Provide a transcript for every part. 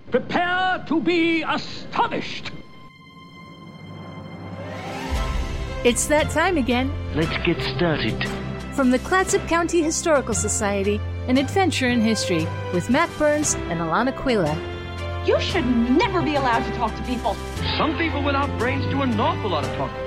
Prepare to be astonished. It's that time again. Let's get started. From the Clatsop County Historical Society, an adventure in history with Matt Burns and Alana Quilla. You should never be allowed to talk to people. Some people without brains do an awful lot of talking.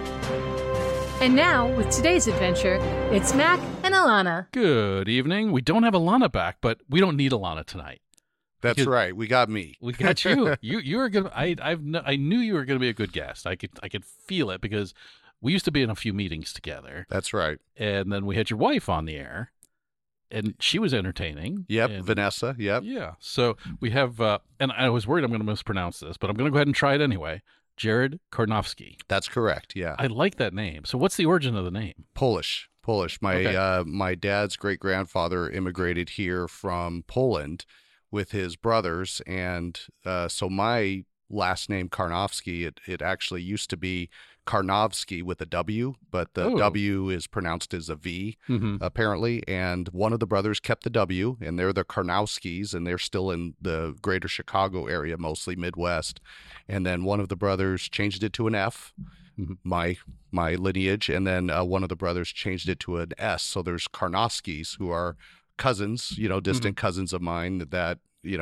And now, with today's adventure, it's Mac and Alana. Good evening. We don't have Alana back, but we don't need Alana tonight. That's Because- right. We got me. We got you. You were good. I knew you were going to be a good guest. I could feel it because we used to be in a few meetings together, That's right. and then we had your wife on the air, and she was entertaining. Yep. and- Vanessa. Yep. Yeah. So we have, and I was worried I'm going to mispronounce this, but I'm going to go ahead and try it anyway. Jared Karnofsky. That's correct. Yeah. I like that name. So what's the origin of the name? Polish. My Okay. my dad's great grandfather immigrated here from Poland with his brothers, and so my last name Karnofsky. It actually used to be Karnowski with a W, but the Oh. W is pronounced as a V. Mm-hmm. Apparently, and one of the brothers kept the W, and they're the Karnowskis, and they're still in the greater Chicago area, mostly Midwest. And then one of the brothers changed it to an F, Mhm. my lineage, and then one of the brothers changed it to an S. So there's Karnowskis, who are cousins, distant cousins of mine that,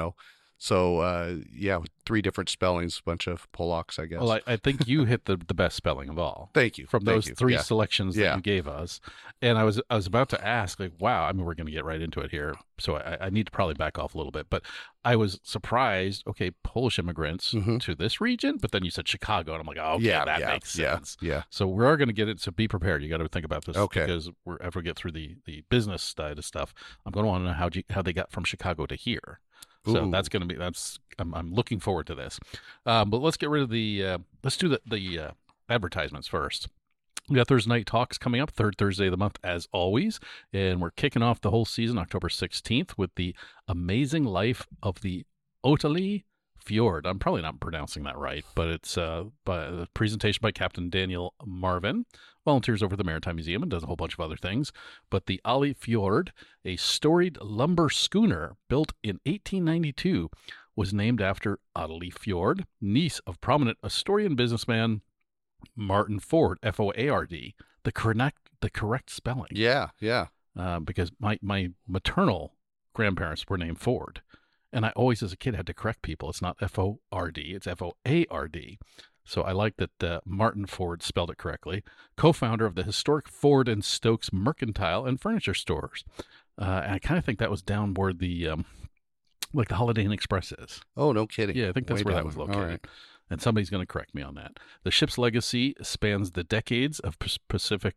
So, yeah, 3 different spellings, a bunch of Polacks, I guess. Well, I think you hit the best spelling of all. Thank you. From Thank those you. 3 Yeah. selections that Yeah. you gave us. And I was about to ask, like, wow, I mean, we're going to get right into it here. So I need to probably back off a little bit. But I was surprised, okay, Polish immigrants to this region, but then you said Chicago, and I'm like, oh, okay, that makes sense. Yeah. So we are going to get it. So be prepared. You got to think about this. Okay. Because after we get through the business side of stuff, I'm going to want to know how they got from Chicago to here. So Ooh. that's going to be I'm looking forward to this. But let's get rid of let's do the advertisements first. We got Thursday Night Talks coming up, third Thursday of the month, as always. And we're kicking off the whole season, October 16th, with the amazing life of the Otali Fjord. I'm probably not pronouncing that right, but it's a presentation by Captain Daniel Marvin, volunteers over at the Maritime Museum and does a whole bunch of other things. But the Ali Fjord, a storied lumber schooner built in 1892, was named after Ottilie Fjord, niece of prominent Astorian businessman Martin Ford, F-O-A-R-D, the correct spelling. Yeah. Because my maternal grandparents were named Ford. And I always, as a kid, had to correct people. It's not F-O-R-D, it's F-O-A-R-D. So I like that Martin Ford spelled it correctly. Co-founder of the historic Ford and Stokes mercantile and furniture stores. And I kind of think that was down where the like the Holiday Inn Express is. Oh, no kidding. Yeah, I think that's Way where that down. was All located. right. And somebody's going to correct me on that. The ship's legacy spans the decades of Pacific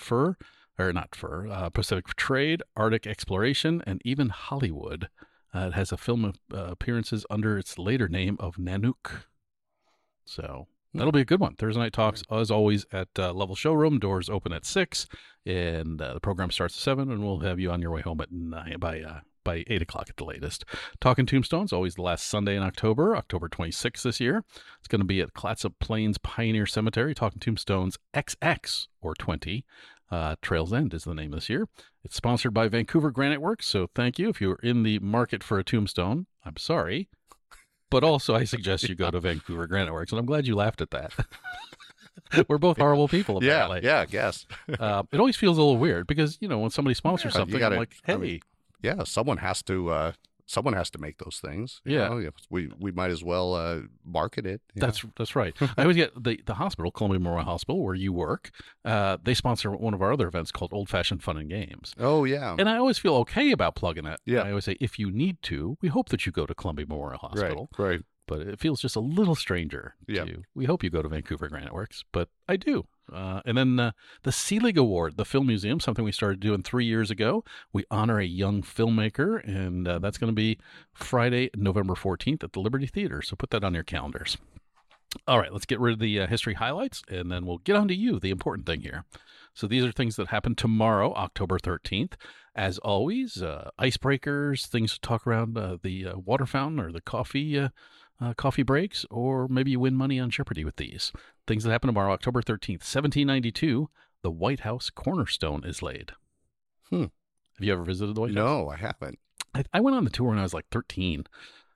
Pacific trade, Arctic exploration, and even Hollywood. It has a film appearances under its later name of Nanook. So that'll be a good one. Thursday Night Talks, as always, at Level Showroom. Doors open at 6, and the program starts at 7, and we'll have you on your way home at 9 by 8 o'clock at the latest. Talking Tombstones, always the last Sunday in October 26th this year. It's going to be at Clatsop Plains Pioneer Cemetery. Talking Tombstones XX, or 20. Trails End is the name this year. It's sponsored by Vancouver Granite Works, so thank you. If you're in the market for a tombstone, I'm sorry. But also, I suggest you go to Vancouver Granite Works, and I'm glad you laughed at that. We're both horrible people, apparently. Yeah, I guess. It always feels a little weird because, when somebody sponsors Yeah, you something, gotta- I'm like, hey, I mean, Yeah, someone has to make those things. Yeah. We might as well market it. Yeah. That's right. I always get the hospital, Columbia Memorial Hospital, where you work. They sponsor one of our other events called Old Fashioned Fun and Games. Oh, yeah. And I always feel okay about plugging it. Yeah. I always say, if you need to, we hope that you go to Columbia Memorial Hospital. Right. But it feels just a little stranger Yeah. to you. We hope you go to Vancouver Granite Works, but I do. And then the Selig Award, the Film Museum, something we started doing 3 years ago. We honor a young filmmaker, and that's going to be Friday, November 14th at the Liberty Theater. So put that on your calendars. All right, let's get rid of the history highlights, and then we'll get on to you, the important thing here. So these are things that happen tomorrow, October 13th. As always, icebreakers, things to talk around the water fountain or the coffee breaks, or maybe you win money on Jeopardy with these. Things that happen tomorrow, October 13th, 1792, the White House cornerstone is laid. Have you ever visited the White House? No, I haven't. I went on the tour when I was like 13.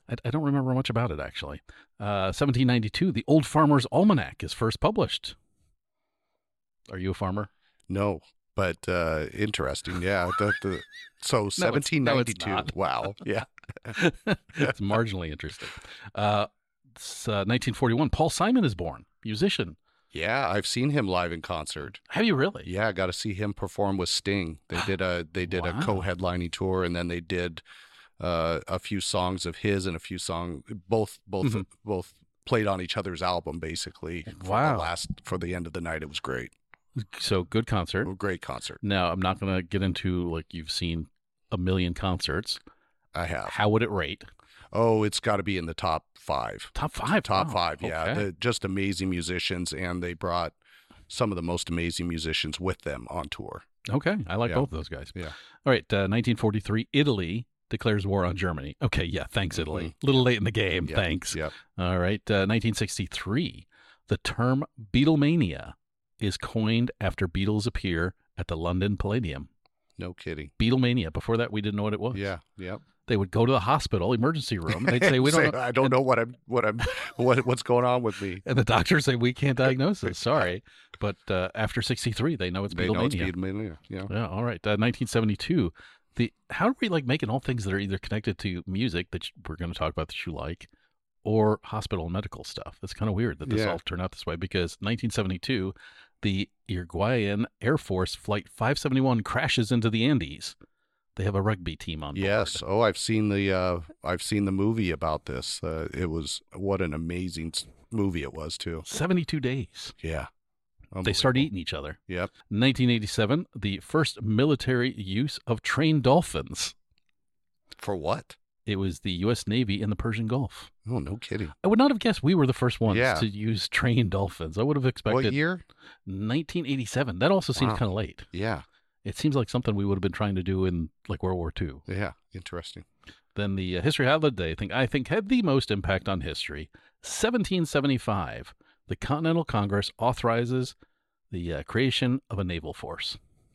I don't remember much about it, actually. 1792, the Old Farmer's Almanac is first published. Are you a farmer? No, but interesting. Yeah. So 1792. not. Wow. Yeah. It's marginally interesting. 1941, Paul Simon is born, musician. Yeah, I've seen him live in concert. Have you really? Yeah, I got to see him perform with Sting. They did a Wow. co-headlining tour, and then they did a few songs of his and a few songs both played on each other's album basically. Wow. For the end of the night. It was great. So good concert. Great concert. Now, I'm not going to get into like you've seen a million concerts. I have. How would it rate? Oh, it's got to be in the top 5. Top 5. Top Wow. 5, yeah. Okay. Just amazing musicians, and they brought some of the most amazing musicians with them on tour. Okay. I like Yeah. both of those guys. Yeah. All right. 1943, Italy declares war on Germany. Okay. Yeah. Thanks, Italy. A little late in the game. Yep. Thanks. Yep. All right. 1963, the term Beatlemania is coined after Beatles appear at the London Palladium. No kidding. Beatlemania. Before that, we didn't know what it was. Yeah. Yep. They would go to the hospital emergency room. And they'd say, "We don't know." I don't know what's going on with me. And the doctors say, "We can't diagnose it. Sorry." But after 63, they know it's They Beatlemania. know it's Beatlemania. Yeah. Yeah. All right. 1972. How are we like making all things that are either connected to music that we're going to talk about that you like, or hospital and medical stuff? It's kind of weird that this Yeah. all turned out this way because 1972, the Uruguayan Air Force Flight 571 crashes into the Andes. They have a rugby team on board. Yes. Oh, I've seen the movie about this. It was what an amazing movie it was too. 72 days. Yeah. They start Unbelievable. eating each other. Yep. 1987, the first military use of trained dolphins. For what? It was the U.S. Navy in the Persian Gulf. Oh, no kidding. I would not have guessed we were the first ones Yeah. to use trained dolphins. I would have expected What year? 1987. That also seems Wow. kind of late. Yeah. It seems like something we would have been trying to do in like World War II. Yeah. Interesting. Then the history highlight day I think had the most impact on history. 1775, the Continental Congress authorizes the creation of a naval force.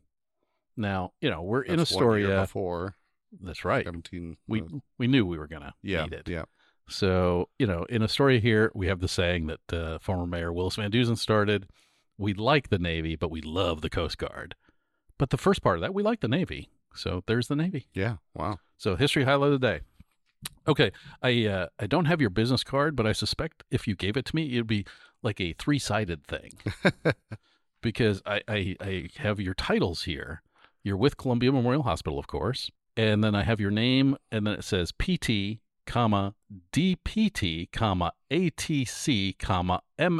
Now, we're in That's 1 year Astoria. before That's right. 17. We knew we were gonna yeah. need it. Yeah. So, in Astoria here, we have the saying that former Mayor Willis Van Dusen started. We like the Navy, but we love the Coast Guard. But the first part of that, we like the Navy. So there's the Navy. Yeah. Wow. So history highlight of the day. Okay, I don't have your business card, but I suspect if you gave it to me, it'd be like a 3-sided thing. Because I have your titles here. You're with Columbia Memorial Hospital, of course. And then I have your name, and then it says PT, comma, DPT, comma, ATC, comma,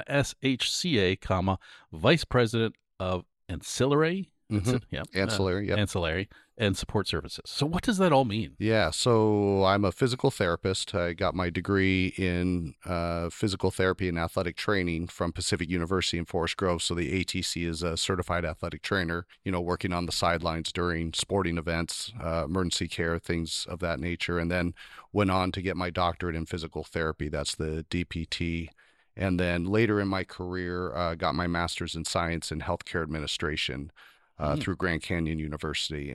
MSHCA, comma, Vice President of Ancillary. Mhm. Yep. Ancillary. Yep. Ancillary and Support Services. So what does that all mean? Yeah, so I'm a physical therapist. I got my degree in physical therapy and athletic training from Pacific University in Forest Grove. So the ATC is a certified athletic trainer, working on the sidelines during sporting events, emergency care, things of that nature. And then went on to get my doctorate in physical therapy. That's the DPT. And then later in my career, got my master's in science and healthcare administration. Through Grand Canyon University.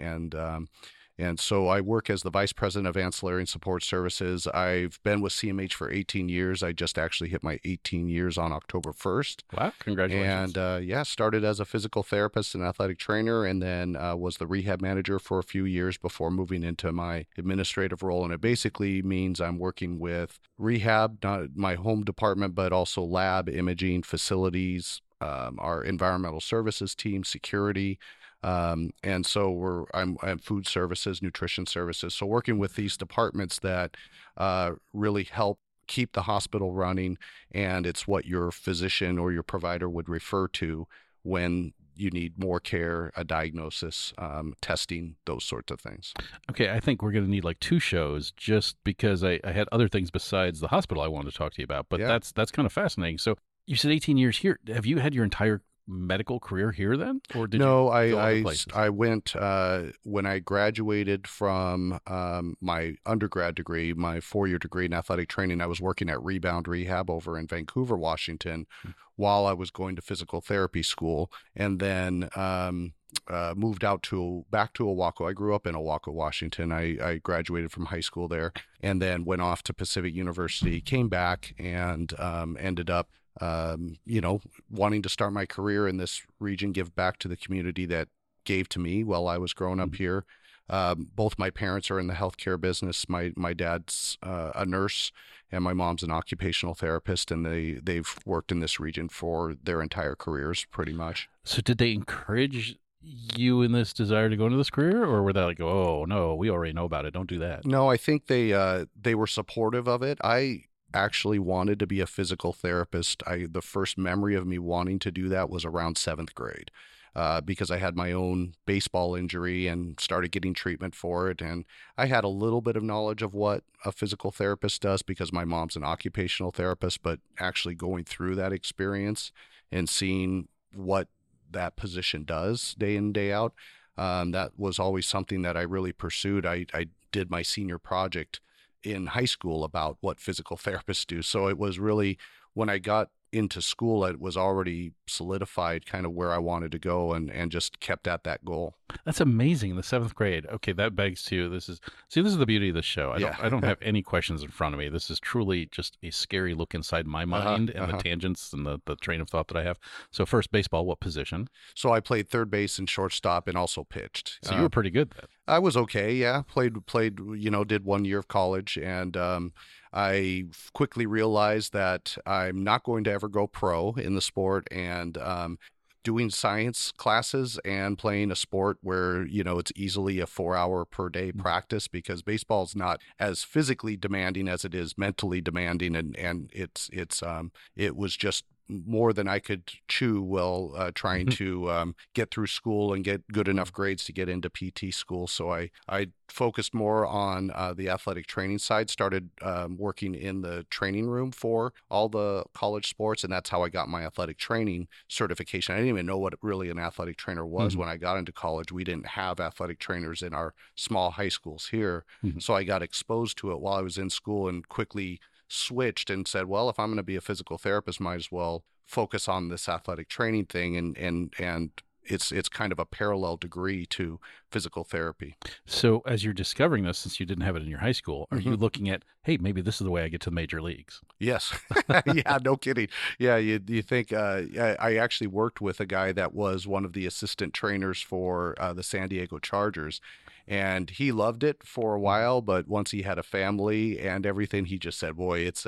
And so I work as the Vice President of Ancillary and Support Services. I've been with CMH for 18 years. I just actually hit my 18 years on October 1st. Wow, congratulations. And started as a physical therapist and athletic trainer, and then was the rehab manager for a few years before moving into my administrative role. And it basically means I'm working with rehab, not my home department, but also lab, imaging, facilities, our environmental services team, security, and so I'm food services, nutrition services. So working with these departments that really help keep the hospital running, and it's what your physician or your provider would refer to when you need more care, a diagnosis, testing, those sorts of things. Okay, I think we're going to need like 2 shows just because I had other things besides the hospital I wanted to talk to you about. But Yeah. that's kind of fascinating. So you said 18 years here. Have you had your entire medical career here then? Or did No, you go other places? I went when I graduated from my undergrad degree, my 4-year degree in athletic training. I was working at Rebound Rehab over in Vancouver, Washington, while I was going to physical therapy school. And then moved back to Oahu. I grew up in Oahu, Washington. I graduated from high school there, and then went off to Pacific University. Came back and ended up, wanting to start my career in this region, give back to the community that gave to me while I was growing up here. Both my parents are in the healthcare business. My dad's a nurse, and my mom's an occupational therapist, and they've worked in this region for their entire careers, pretty much. So did they encourage you in this desire to go into this career, or were they like, oh no, we already know about it, don't do that? No, I think they were supportive of it. I actually wanted to be a physical therapist. The first memory of me wanting to do that was around 7th grade. Because I had my own baseball injury and started getting treatment for it. And I had a little bit of knowledge of what a physical therapist does because my mom's an occupational therapist, but actually going through that experience and seeing what that position does day in, day out, that was always something that I really pursued. I did my senior project in high school about what physical therapists do. So it was really, when I got into school, it was already solidified kind of where I wanted to go, and just kept at that goal. That's amazing. In the 7th grade. Okay, that begs to, this is the beauty of the show. I don't have any questions in front of me. This is truly just a scary look inside my mind and the tangents and the train of thought that I have. So first, baseball, what position? So I played third base and shortstop, and also pitched. So you were pretty good then. I was okay. Yeah. Played, did 1 year of college, and I quickly realized that I'm not going to ever go pro in the sport, and doing science classes and playing a sport where, it's easily a 4-hour per day practice, because baseball is not as physically demanding as it is mentally demanding. And it was just more than I could chew while trying to get through school and get good enough grades to get into PT school. So I focused more on the athletic training side, started working in the training room for all the college sports, and that's how I got my athletic training certification. I didn't even know what really an athletic trainer was when I got into college. We didn't have athletic trainers in our small high schools here. So I got exposed to it while I was in school, and quickly switched and said, well, if I'm going to be a physical therapist, might as well focus on this athletic training thing. And it's kind of a parallel degree to physical therapy. So as you're discovering this, since you didn't have it in your high school, are you looking at, hey, maybe this is the way I get to the major leagues? Yes. Yeah, no kidding. Yeah, you think, I actually worked with a guy that was one of the assistant trainers for the San Diego Chargers. And he loved it for a while, but once he had a family and everything, he just said, boy, it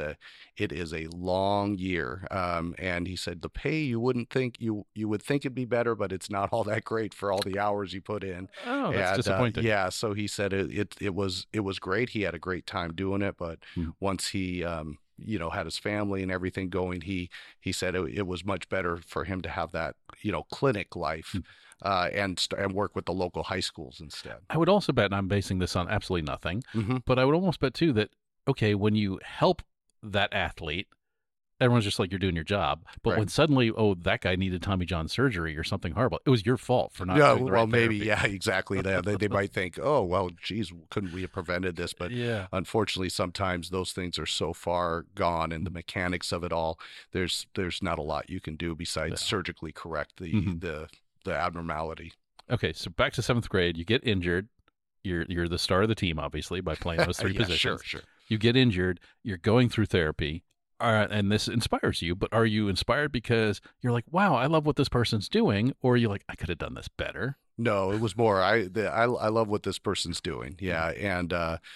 is a long year. And he said, the pay, you would think it'd be better, but it's not all that great for all the hours you put in. Oh, that's disappointing. Yeah. So he said it was great. He had a great time doing it. But once he, had his family and everything going, he said it was much better for him to have that, clinic life. And work with the local high schools instead. I would also bet, and I'm basing this on absolutely nothing, but I would almost bet too that, okay, when you help that athlete, everyone's just like, you're doing your job. But when suddenly, that guy needed Tommy John surgery or something horrible, it was your fault for not doing the right maybe, therapy. Yeah, exactly. They might think, oh, well, geez, couldn't we have prevented this? But unfortunately, sometimes those things are so far gone, and the mechanics of it all, there's not a lot you can do besides surgically correct the abnormality. Okay, so back to 7th grade, you get injured. You're the star of the team, obviously, by playing those three positions. Sure. You get injured. You're going through therapy, and this inspires you. But are you inspired because you're like, wow, I love what this person's doing, or are you like, I could have done this better? No, it was more, I love what this person's doing. Yeah, and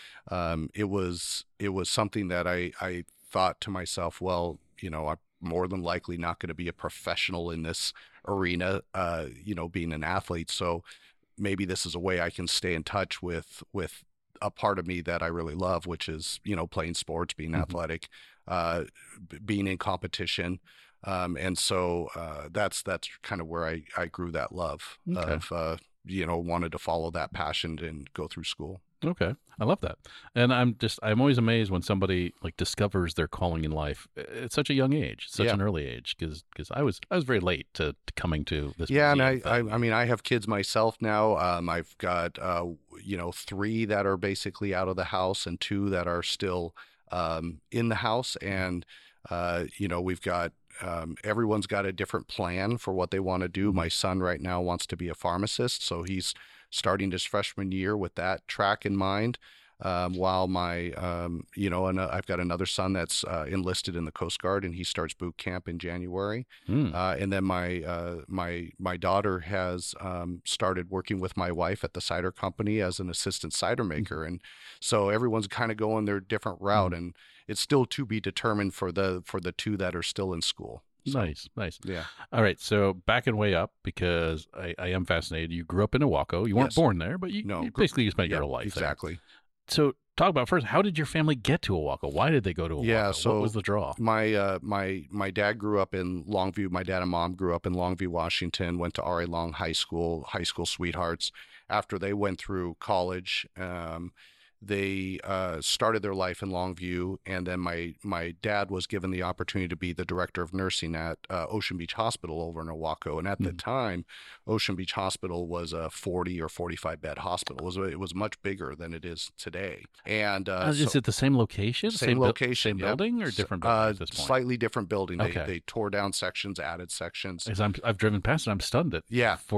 it was something that I thought to myself, well, I'm more than likely not going to be a professional in this arena, being an athlete. So maybe this is a way I can stay in touch with a part of me that I really love, which is, playing sports, being athletic, being in competition. And so that's kind of where I grew that love of, wanted to follow that passion and go through school. Okay. I love that. And I'm always amazed when somebody like discovers their calling in life at such a young age, such an early age, because I was very late to coming to this. Yeah. And I have kids myself now. I've got, 3 that are basically out of the house and 2 that are still in the house. And, we've got everyone's got a different plan for what they want to do. My son right now wants to be a pharmacist, so he's starting his freshman year with that track in mind. While my, and I've got another son that's enlisted in the Coast Guard, and he starts boot camp in January. And then my daughter has started working with my wife at the cider company as an assistant cider maker, and so everyone's kind of going their different route, and it's still to be determined for the two that are still in school. So, nice. Yeah. All right. So backing way up, because I am fascinated. You grew up in Owaco. You weren't Yes. born there, but you basically spent your Yeah, whole life exactly. there. So talk about first, how did your family get to Owaco? Why did they go to Owaco? Yeah, so what was the draw? My dad grew up in Longview. My dad and mom grew up in Longview, Washington. Went to R.A. Long High School sweethearts. After they went through college, they started their life in Longview, and then my dad was given the opportunity to be the director of nursing at Ocean Beach Hospital over in Owaco. And at the time, Ocean Beach Hospital was a 40 or 45 bed hospital. It was much bigger than it is today. And is it the same location? Same location, same yeah. building, or different building at this point? Slightly different building. Okay. They tore down sections, added sections. As I've driven past it, I'm stunned at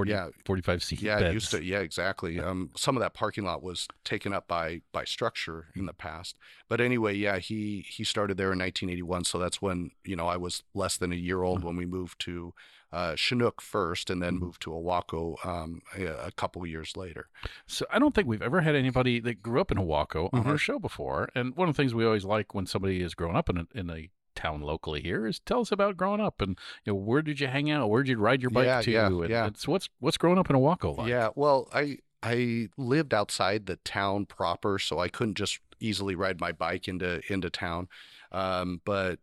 45 seat Yeah, beds. it used to. Yeah, exactly. Some of that parking lot was taken up by structure in the past. But anyway, yeah, he started there in 1981. So that's when, I was less than a year old when we moved to Chinook first, and then moved to Owaco a couple of years later. So I don't think we've ever had anybody that grew up in Owaco on our show before. And one of the things we always like when somebody has grown up in a town locally here is tell us about growing up, and where did you hang out? Where did you ride your bike to? And so what's growing up in Owaco like? Yeah, well, I lived outside the town proper, so I couldn't just easily ride my bike into town. But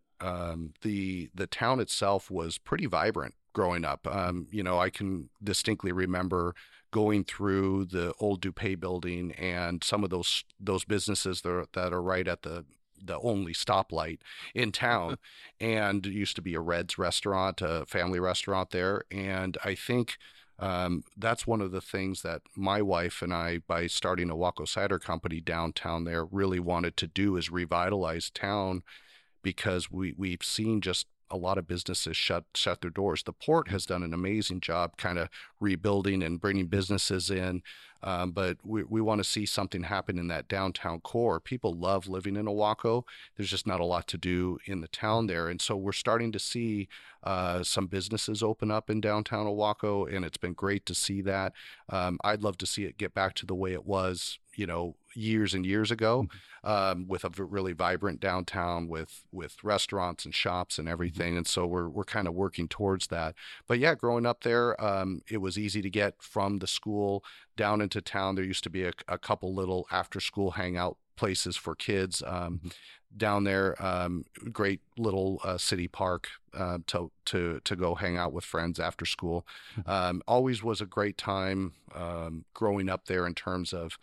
the town itself was pretty vibrant growing up. I can distinctly remember going through the old DuPay building and some of those businesses that are right at the only stoplight in town. And it used to be a Red's restaurant, a family restaurant there. And I think that's one of the things that my wife and I, by starting a Owaco Cider Company downtown there, really wanted to do, is revitalize town, because we've seen just a lot of businesses shut their doors. The port has done an amazing job kind of rebuilding and bringing businesses in, but we want to see something happen in that downtown core. People love living in Owaco. There's just not a lot to do in the town there, and so we're starting to see some businesses open up in downtown Owaco, and it's been great to see that. I'd love to see it get back to the way it was, years and years ago, with a really vibrant downtown with restaurants and shops and everything. And so we're kind of working towards that. But yeah, growing up there, it was easy to get from the school down into town. There used to be a couple little after school hangout places for kids down there. Great little city park to go hang out with friends after school. Always was a great time growing up there, in terms of,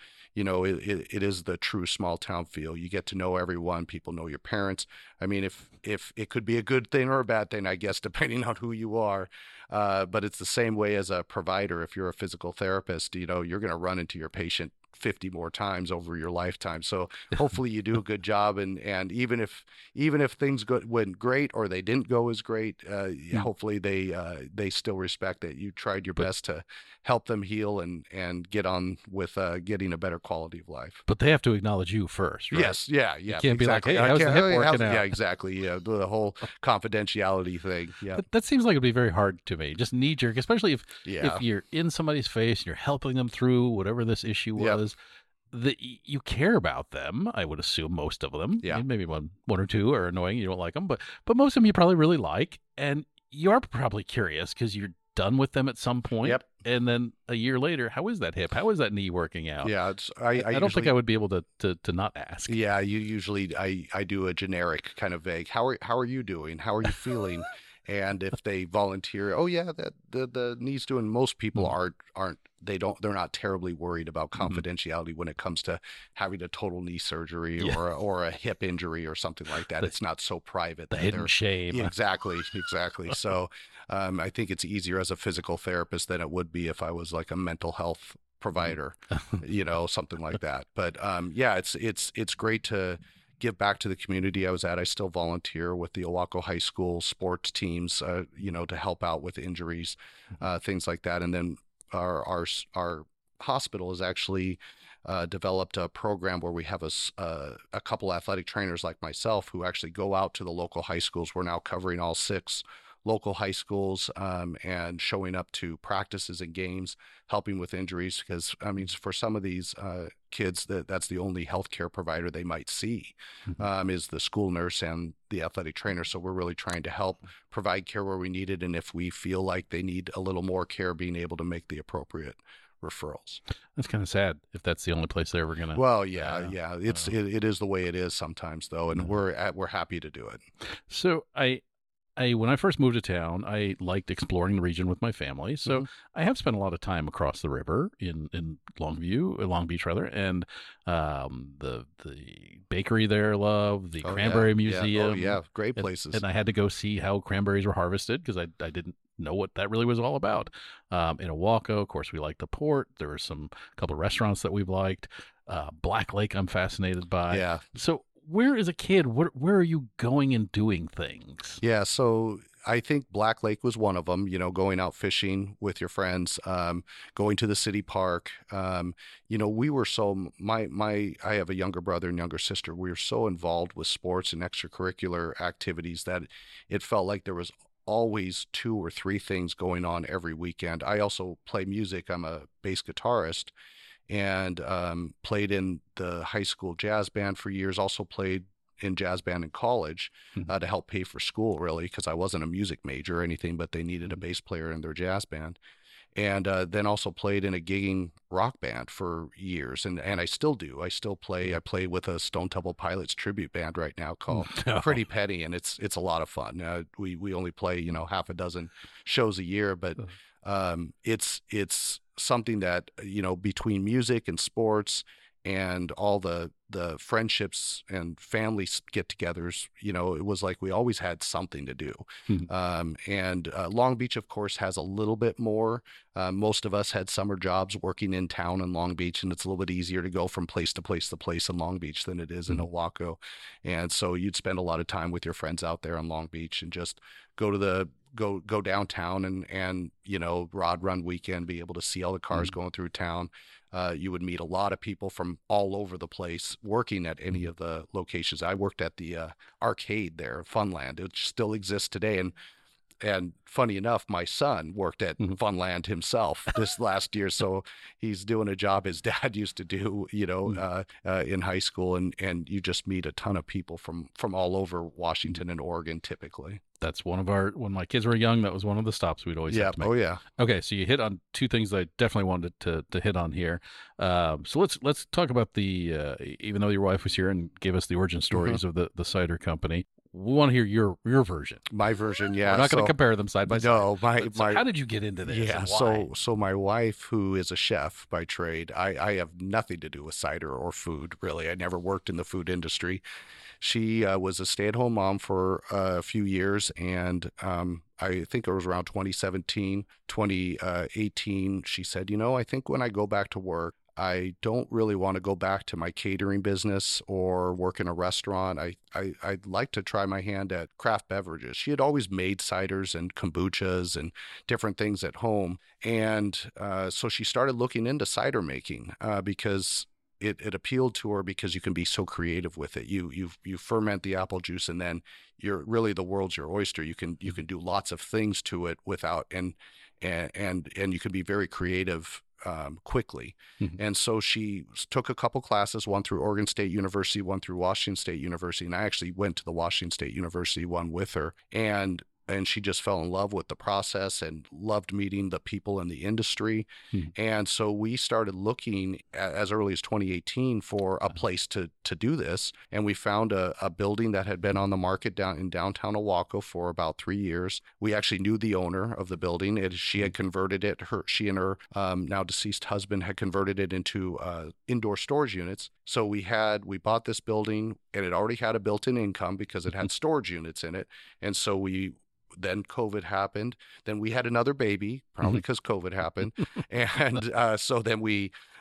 it is the true small town feel. You get to know everyone. People know your parents. I mean, if it could be a good thing or a bad thing, I guess, depending on who you are. But it's the same way as a provider. If you're a physical therapist, you're going to run into your patient 50 more times over your lifetime. So hopefully you do a good job, and even if things went great or they didn't go as great, hopefully they still respect that you tried your best to help them heal and get on with getting a better quality of life. But they have to acknowledge you first, right? Yes, yeah. You can't exactly. be like, hey, how's the hip working out? Yeah, exactly. Yeah, the whole confidentiality thing. Yeah, that seems like it'd be very hard to me. Just knee jerk, especially if Yeah. you're in somebody's face and you're helping them through whatever this issue was. That you care about them, I would assume, most of them. Yeah. Maybe one or two are annoying, you don't like them, but most of them you probably really like, and you are probably curious because you're done with them at some point. Yep. And then a year later, how is that hip? How is that knee working out? Yeah, I don't think I would be able to not ask. Yeah, I do a generic kind of vague. How are you doing? How are you feeling? And if they volunteer, oh yeah, that the knee's doing. Most people they're not terribly worried about confidentiality when it comes to having a total knee surgery or a hip injury or something like that. It's not so private. The hidden shame. Yeah, exactly. So I think it's easier as a physical therapist than it would be if I was like a mental health provider, something like that. But yeah, it's great to give back to the community I was at. I still volunteer with the Owaco High School sports teams, to help out with injuries, things like that. And then our hospital has actually developed a program where we have a couple athletic trainers like myself who actually go out to the local high schools. We're now covering all 6 local high schools, and showing up to practices and games, helping with injuries. Because for some of these kids, that's the only healthcare provider they might see, is the school nurse and the athletic trainer. So we're really trying to help provide care where we need it, and if we feel like they need a little more care, being able to make the appropriate referrals. That's kind of sad if that's the only place they're ever gonna. Well, yeah. It is the way it is sometimes, though, and we're happy to do it. So I when I first moved to town, I liked exploring the region with my family. So I have spent a lot of time across the river in Long Beach rather, and the bakery there I love, the Cranberry Museum. Great places. And I had to go see how cranberries were harvested because I didn't know what that really was all about. In Owaco, of course, we like the port. There were a couple of restaurants that we've liked. Black Lake I'm fascinated by. Yeah. So where as a kid, where are you going and doing things? Yeah, so I think Black Lake was one of them, going out fishing with your friends, going to the city park. We were I have a younger brother and younger sister. We were so involved with sports and extracurricular activities that it felt like there was always 2 or 3 things going on every weekend. I also play music. I'm a bass guitarist, and played in the high school jazz band for years, also played in jazz band in college to help pay for school, really, because I wasn't a music major or anything, but they needed a bass player in their jazz band. And then also played in a gigging rock band for years, and I still do. I still play. I play with a Stone Temple Pilots tribute band right now called Pretty Penny, and it's a lot of fun. We only play half a dozen shows a year, but it's something that between music and sports and all the friendships and family get-togethers, it was like we always had something to do. And Long Beach, of course, has a little bit more. Most of us had summer jobs working in town in Long Beach, and it's a little bit easier to go from place to place to place in Long Beach than it is in Owaco. And so you'd spend a lot of time with your friends out there in Long Beach and just go to go downtown and rod run weekend, be able to see all the cars going through town. You would meet a lot of people from all over the place working at any of the locations. I worked at the arcade there, Funland. It still exists today. And funny enough, my son worked at Funland himself this last year. So he's doing a job his dad used to do, in high school. And you just meet a ton of people from all over Washington and Oregon, typically. That's when my kids were young, that was one of the stops we'd always have to make. Oh, yeah. Okay, so you hit on 2 things that I definitely wanted to hit on here. So let's talk about even though your wife was here and gave us the origin stories of the cider company, we want to hear your version. My version, yeah. We're not going to compare them side by side. No, so how did you get into this? Yeah, and why? so my wife, who is a chef by trade, I have nothing to do with cider or food, really. I never worked in the food industry. She was a stay-at-home mom for a few years, and I think it was around 2017, 2018, she said, I think when I go back to work, I don't really want to go back to my catering business or work in a restaurant. I'd like to try my hand at craft beverages. She had always made ciders and kombuchas and different things at home. And so she started looking into cider making because it appealed to her because you can be so creative with it. You ferment the apple juice, and then the world's your oyster. You can do lots of things to it without and you can be very creative quickly. And so she took a couple classes, one through Oregon State University, one through Washington State University, and I actually went to the Washington State University one with her. And she just fell in love with the process and loved meeting the people in the industry. And so we started looking as early as 2018 for a place to do this. And we found a building that had been on the market in downtown Owaco for about 3 years. We actually knew the owner of the building. She had converted it. She and her now deceased husband had converted it into indoor storage units. So we bought this building, and it already had a built-in income because it had storage units in it. And so then COVID happened. Then we had another baby, probably because COVID happened. And so then we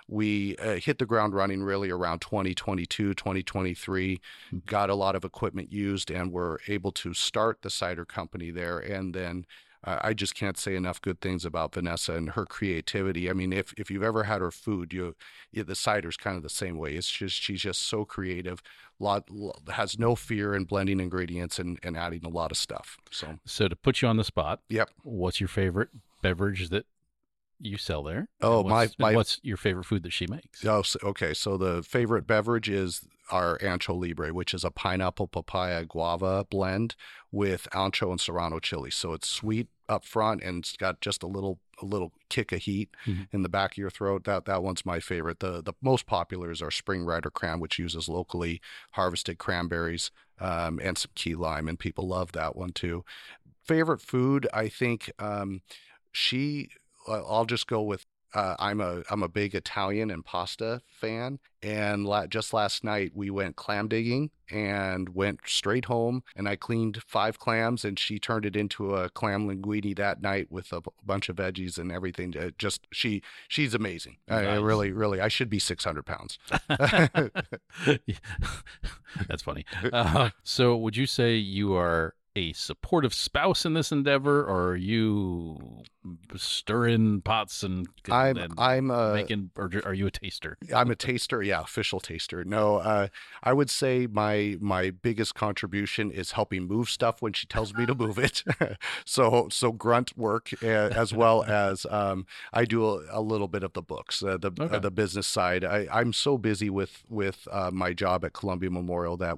We hit the ground running really around 2022, 2023, got a lot of equipment used, and were able to start the cider company there. And then I just can't say enough good things about Vanessa and her creativity. I mean, if you've ever had her food, the cider's kind of the same way. It's just, she's just so creative, has no fear in blending ingredients and adding a lot of stuff. So to put you on the spot, yep. What's your favorite beverage that you sell there? Oh, what's your favorite food that she makes? Oh, okay. So the favorite beverage is our Ancho Libre, which is a pineapple, papaya, guava blend with ancho and serrano chili. So it's sweet up front and it's got just a little kick of heat in the back of your throat. That one's my favorite. The most popular is our Spring Rider Cran, which uses locally harvested cranberries and some key lime, and people love that one too. Favorite food, I think I'll just go with I'm a big Italian and pasta fan, and just last night we went clam digging and went straight home, and I cleaned 5 clams, and she turned it into a clam linguine that night with a bunch of veggies and everything. She's amazing. Nice. I really I should be 600 pounds. That's funny. So would you say you are a supportive spouse in this endeavor, or are you stirring pots and making, or are you a taster? I'm a taster. Yeah. Official taster. No, I would say my biggest contribution is helping move stuff when she tells me to move it. so grunt work, as well as, I do a little bit of the books, the business side. I'm so busy with my job at Columbia Memorial that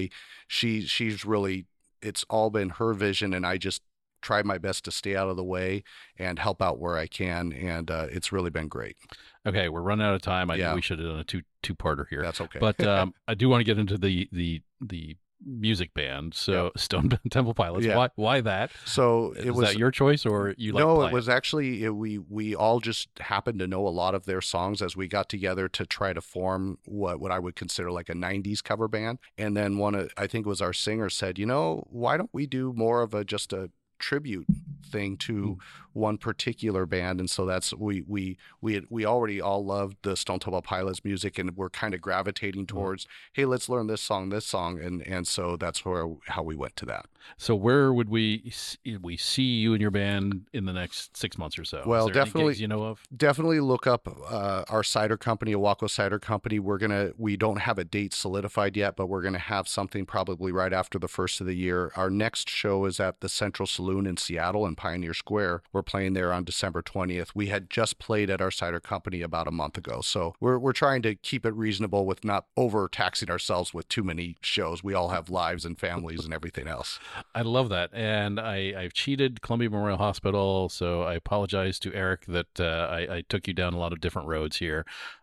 she's really, it's all been her vision, and I just try my best to stay out of the way and help out where I can, and it's really been great. Okay, we're running out of time. I know we should have done a two-parter here. That's okay. But I do want to get into the music band. So Stone Temple Pilots. Yeah. Why that? So was that your choice, or you like? No, it was actually we all just happened to know a lot of their songs as we got together to try to form what I would consider like a 90s cover band. And then I think it was our singer said, why don't we do more of just a tribute thing to one particular band? And so that's we already all loved the Stone Temple Pilots music, and we're kind of gravitating towards, hey, let's learn this song, and so that's how we went to that. So where would we see you and your band in the next 6 months or so? Well, definitely, you know of? Definitely look up our cider company, Awako Cider Company. We don't have a date solidified yet, but we're gonna have something probably right after the first of the year. Our next show is at the Central Saloon in Seattle in Pioneer Square. We're playing there on December 20th. We had just played at our cider company about a month ago, so we're trying to keep it reasonable with not overtaxing ourselves with too many shows. We all have lives and families and everything else. I love that, and I've cheated Columbia Memorial Hospital, so I apologize to Eric that I took you down a lot of different roads here.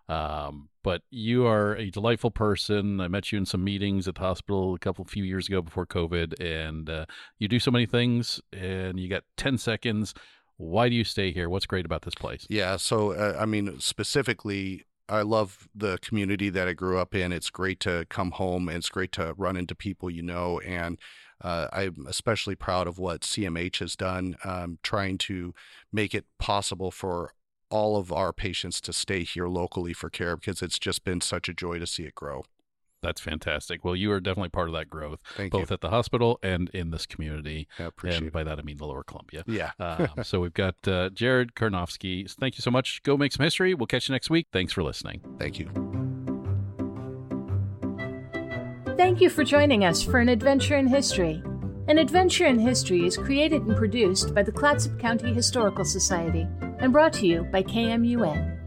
But you are a delightful person. I met you in some meetings at the hospital a few years ago before COVID, and you do so many things, and you got 10 seconds. Why do you stay here? What's great about this place? Yeah, so, specifically, I love the community that I grew up in. It's great to come home, and it's great to run into people and I'm especially proud of what CMH has done, trying to make it possible for all of our patients to stay here locally for care, because it's just been such a joy to see it grow. That's fantastic. Well, you are definitely part of that growth, both at the hospital and in this community. I appreciate and by that, I mean the Lower Columbia. Yeah. So we've got Jared Karnofsky. Thank you so much. Go make some history. We'll catch you next week. Thanks for listening. Thank you. Thank you for joining us for An Adventure in History. An Adventure in History is created and produced by the Clatsop County Historical Society and brought to you by KMUN.